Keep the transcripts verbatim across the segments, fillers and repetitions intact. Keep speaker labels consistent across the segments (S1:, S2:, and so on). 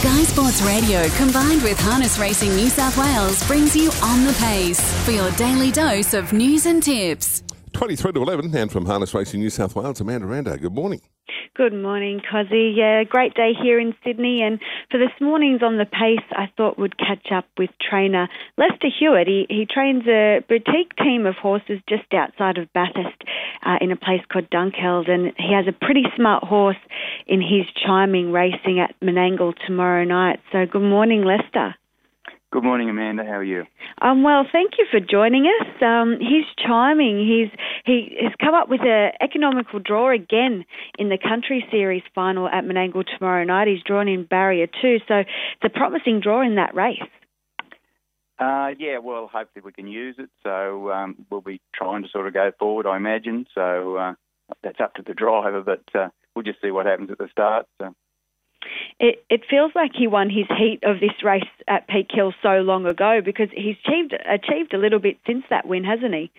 S1: Sky Sports Radio combined with Harness Racing New South Wales brings you On the Pace for your daily dose of news and tips.
S2: twenty-three to eleven, and from Harness Racing New South Wales, Amanda Rando. Good morning.
S3: Good morning, Cozzy. Yeah, great day here in Sydney. And for this morning's On the Pace, I thought we'd catch up with trainer Lester Hewitt. He, he trains a boutique team of horses just outside of Bathurst uh, in a place called Dunkeld. And he has a pretty smart horse in his Chiming racing at Menangle tomorrow night. So good morning, Lester.
S4: Good morning, Amanda. How are you?
S3: Um, well, thank you for joining us. Um, he's Chiming. He's he has come up with an economical draw again in the Country Series final at Menangle tomorrow night. He's drawn in barrier two, so it's a promising draw in that race.
S4: Uh, yeah, well, hopefully we can use it. So um, we'll be trying to sort of go forward, I imagine. So uh, that's up to the driver, but uh, we'll just see what happens at the start. So.
S3: It, it feels like he won his heat of this race at Peak Hill so long ago, because he's achieved achieved a little bit since that win, hasn't he?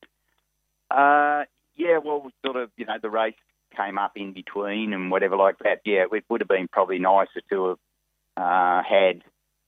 S4: Uh, yeah, well, sort of, you know, the race came up in between and whatever like that. Yeah, it would have been probably nicer to have uh, had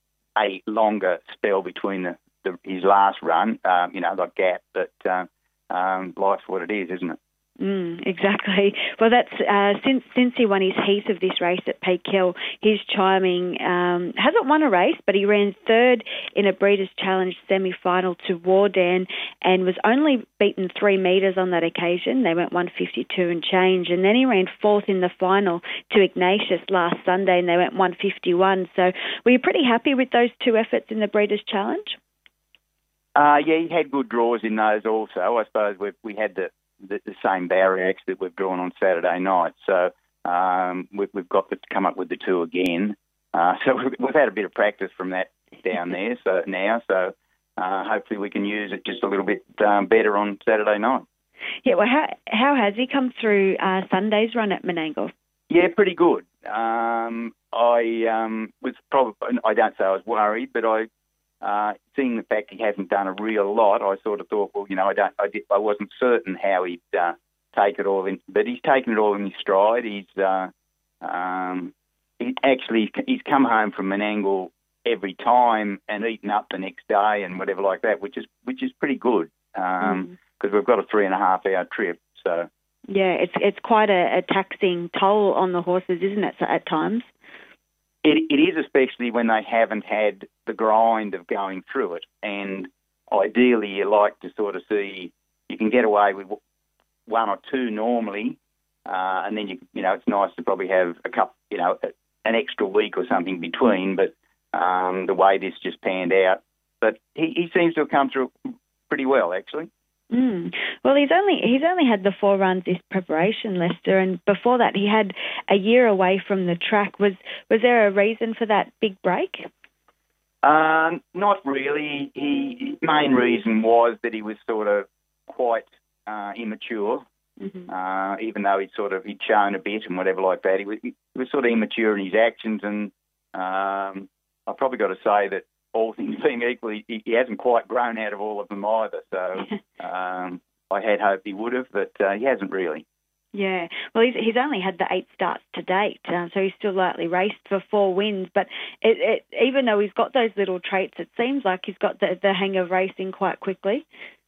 S4: a longer spell between the, the, his last run, um, you know, like gap. But uh, um, life's what it is, isn't it?
S3: Mm, exactly. Well, that's uh, since since he won his heat of this race at Peak Hill, his Chiming um, hasn't won a race, but he ran third in a Breeders' Challenge semi-final to Wardan and was only beaten three metres on that occasion. They went one fifty-two and change, and then he ran fourth in the final to Ignatius last Sunday, and they went one fifty-one. So were you pretty happy with those two efforts in the Breeders' Challenge?
S4: Uh, yeah, he had good draws in those also. I suppose we we had the The, the same barrier X that we've drawn on Saturday night. So um, we've, we've got to come up with the two again. Uh, so we've, we've had a bit of practice from that down there So now. So uh, hopefully we can use it just a little bit um, better on Saturday night.
S3: Yeah, well, how, how has he come through uh, Sunday's run at Menangle?
S4: Yeah, pretty good. Um, I um, was probably, I don't say I was worried, but I, Uh, seeing the fact he hasn't done a real lot, I sort of thought, well, you know, I don't, I, did, I wasn't certain how he'd uh, take it all in, but he's taken it all in his stride. He's uh, um, he actually he's come home from Menangle every time and eaten up the next day and whatever like that, which is which is pretty good because um, mm. we've got a three and a half hour trip. So
S3: yeah, it's it's quite a, a taxing toll on the horses, isn't it? At times.
S4: It, it is, especially when they haven't had the grind of going through it. And ideally, you like to sort of see you can get away with one or two normally, uh, and then you you know it's nice to probably have a couple, you know, an extra week or something between. But um, the way this just panned out, but he, he seems to have come through pretty well, actually.
S3: Mm. Well, he's only he's only had the four runs this preparation, Lester, and before that he had a year away from the track. Was was there a reason for that big break?
S4: Um, not really. He, his main reason was that he was sort of quite uh, immature, mm-hmm. uh, even though he'd sort of he'd shown a bit and whatever like that. He was, he was sort of immature in his actions, and um, I've probably got to say that all things being equal, he, he hasn't quite grown out of all of them either. So um, I had hoped he would have, but uh, he hasn't really.
S3: Yeah, well, he's he's only had the eight starts to date, uh, so he's still lightly raced for four wins. But it, it, even though he's got those little traits, it seems like he's got the, the hang of racing quite quickly.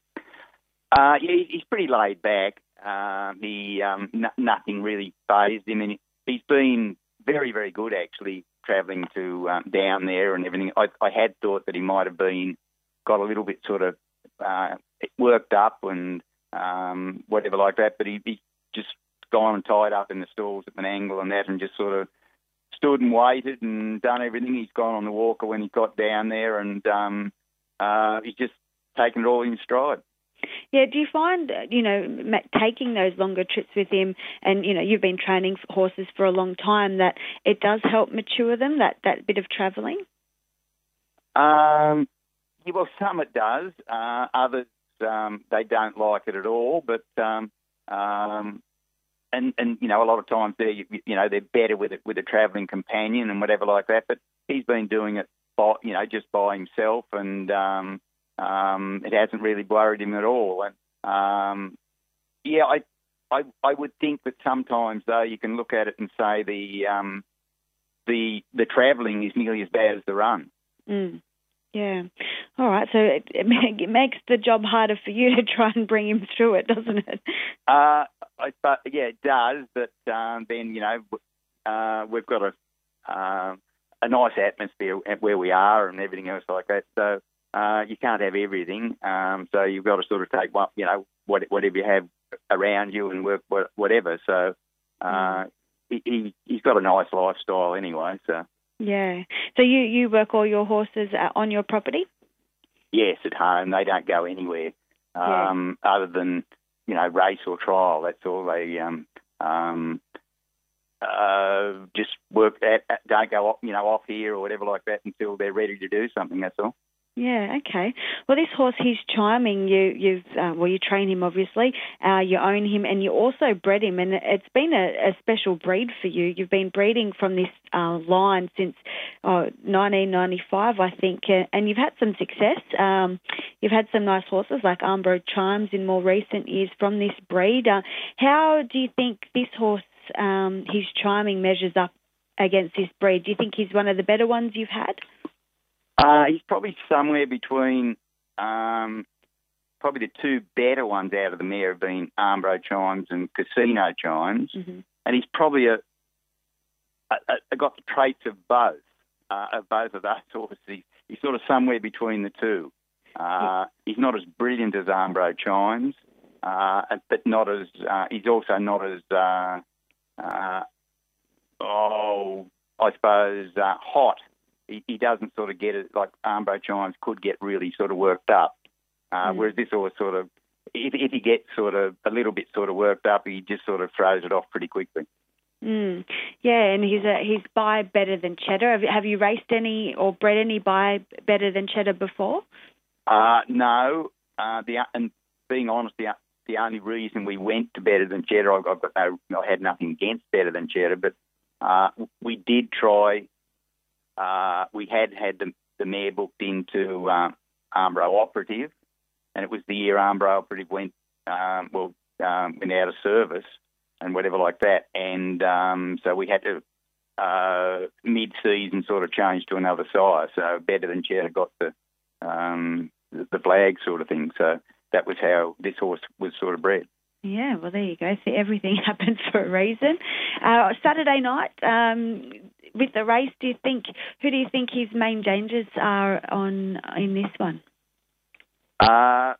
S4: Uh, yeah, he's pretty laid back. Uh, he um, n- nothing really fazed him, and he's been very, very good actually travelling to um, down there and everything. I, I had thought that he might have been got a little bit sort of uh, worked up and um, whatever like that, but he, he just gone and tied up in the stalls at Menangle and that and just sort of stood and waited and done everything. He's gone on the walker when he got down there and um, uh, he's just taken it all in stride.
S3: Yeah, do you find, you know, taking those longer trips with him, and, you know, you've been training horses for a long time, that it does help mature them, that, that bit of travelling?
S4: Um, yeah, well, some it does. Uh, others, um, they don't like it at all. But, um, um, and, and you know, a lot of times they're, you know, they're better with it with a travelling companion and whatever like that. But he's been doing it, by, you know, just by himself, and um, um, it hasn't really worried him at all. And um, yeah, I, I, I would think that sometimes though you can look at it and say the, um, the the travelling is nearly as bad as the run.
S3: Mm. Yeah. All right. So it, it makes the job harder for you to try and bring him through it, doesn't it?
S4: Uh, I, but yeah, it does. But um, then you know, uh, we've got a uh, a nice atmosphere where we are and everything else like that. So uh, you can't have everything. Um, so you've got to sort of take what you know, what, whatever you have around you and work whatever. So uh, he, he he's got a nice lifestyle anyway. So.
S3: Yeah. So you, you work all your horses on your property?
S4: Yes, at home. They don't go anywhere um, yeah. other than, you know, race or trial. That's all. They um, um, uh, just work at, don't go off, you know, off here or whatever like that until they're ready to do something, that's all.
S3: Yeah, okay. Well, this horse, he's charming. You, you've, uh, well, you train him, obviously. Uh, you own him, and you also bred him. And it's been a, a special breed for you. You've been breeding from this uh, line since oh, nineteen ninety-five, I think, uh, and you've had some success. Um, you've had some nice horses like Armbro Chimes in more recent years from this breed. Uh, how do you think this horse, um, his charming, measures up against this breed? Do you think he's one of the better ones you've had?
S4: Uh, he's probably somewhere between, um, probably the two better ones out of the mare have been Armbro Chimes and Casino Chimes, mm-hmm. and he's probably a, a, a got the traits of both, uh, of both of those horses. He, he's sort of somewhere between the two. Uh, he's not as brilliant as Armbro Chimes, uh, but not as. Uh, he's also not as. Uh, uh, oh, I suppose uh, hot. He doesn't sort of get it like Armbro Chimes could get really sort of worked up, uh, mm. whereas this horse sort of, if, if he gets sort of a little bit sort of worked up, he just sort of throws it off pretty quickly.
S3: Mm. Yeah, and he's a, he's by Better Than Cheddar. Have, have you raced any or bred any by Better Than Cheddar before?
S4: Uh, no. Uh, the and being honest, the the only reason we went to Better Than Cheddar, I've got no, I had nothing against Better Than Cheddar, but uh, we did try. Uh, we had had the, the mare booked into um, Armbro Operative, and it was the year Armbro Operative went um, well um, went out of service and whatever like that, and um, so we had to uh, mid-season sort of change to another sire. So Better Than Cheddar got the um, the flag sort of thing. So that was how this horse was sort of bred.
S3: Yeah, well, there you go. See, everything happens for a reason. Uh, Saturday night. Um, With the race, do you think, who do you think his main dangers are on in this one?
S4: Uh,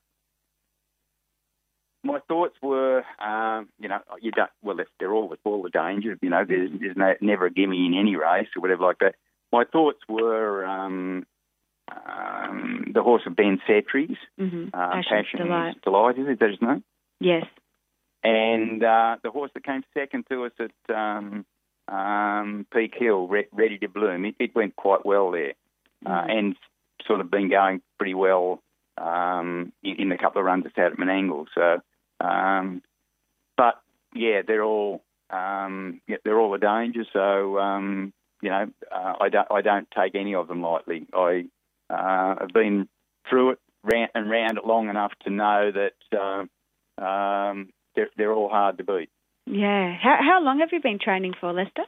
S4: my thoughts were, um, you know, you don't. Well, they're all all the danger. You know, there's, there's no, never a gimme in any race or whatever like that. My thoughts were um, um, the horse of Ben Setries,
S3: mm-hmm.
S4: uh,
S3: Passion,
S4: Passion
S3: Delight.
S4: Delight. Is it? That his name?
S3: Yes.
S4: And uh, the horse that came second to us at. Um, Um, Peak Hill, re- Ready to Bloom. It, it went quite well there, mm. uh, and sort of been going pretty well um, in, in the couple of runs it's had at Menangle. So, um, but yeah, they're all um, yeah, they're all a danger. So um, you know, uh, I don't I don't take any of them lightly. I uh, have been through it round and round it long enough to know that uh, um, they're, they're all hard to beat.
S3: Yeah. How how long have you been training for, Lester?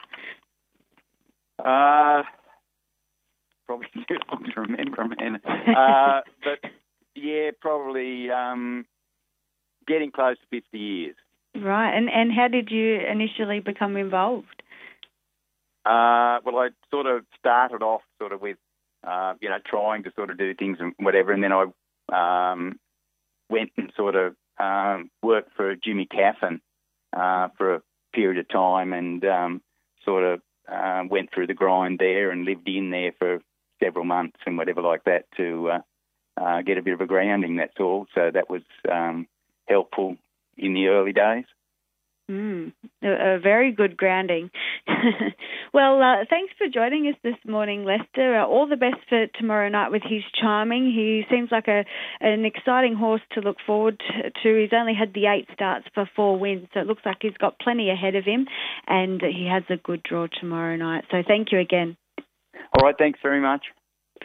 S4: Uh, probably too long to remember, man. uh, but yeah, probably um, getting close to fifty years.
S3: Right. And and how did you initially become involved?
S4: Uh, well, I sort of started off sort of with, uh, you know, trying to sort of do things and whatever, and then I um, went and sort of um, worked for Jimmy Caffin. Uh, for a period of time and um, sort of uh, went through the grind there and lived in there for several months and whatever like that to uh, uh, get a bit of a grounding, that's all. So that was um, helpful in the early days.
S3: Mm, a, a very good grounding. Well, uh, thanks for joining us this morning, Lester. Uh, all the best for tomorrow night with his Charming. He seems like a an exciting horse to look forward to. He's only had the eight starts for four wins, so it looks like he's got plenty ahead of him, and he has a good draw tomorrow night. So thank you again.
S4: All right, thanks very much.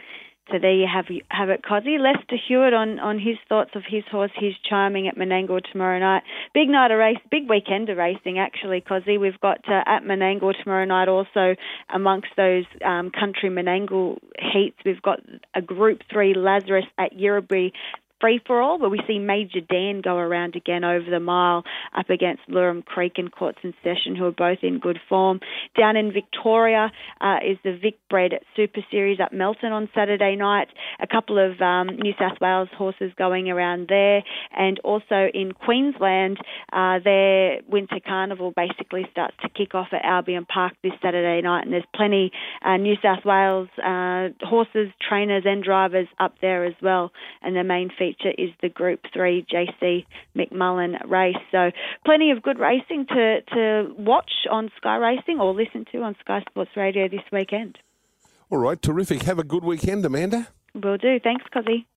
S3: So there you have have it, Cozzy. Lester Hewitt on, on his thoughts of his horse, His Charming, at Menangle tomorrow night. Big night of race, big weekend of racing actually, Cozzy. We've got uh, at Menangle tomorrow night also amongst those um, country Menangle heats. We've got a Group three Lazarus at Yirrabee Free for All, where we see Major Dan go around again over the mile up against Lurum Creek and Courts in Session, who are both in good form. Down in Victoria uh, is the Vic Bred Super Series at Melton on Saturday night. A couple of um, New South Wales horses going around there. And also in Queensland, uh, their Winter Carnival basically starts to kick off at Albion Park this Saturday night. And there's plenty uh, New South Wales uh, horses, trainers and drivers up there as well. And the main feature is the Group three J C McMullen race. So plenty of good racing to, to watch on Sky Racing or listen to on Sky Sports Radio this weekend.
S2: All right, terrific. Have a good weekend, Amanda.
S3: Will do. Thanks, Cozzy.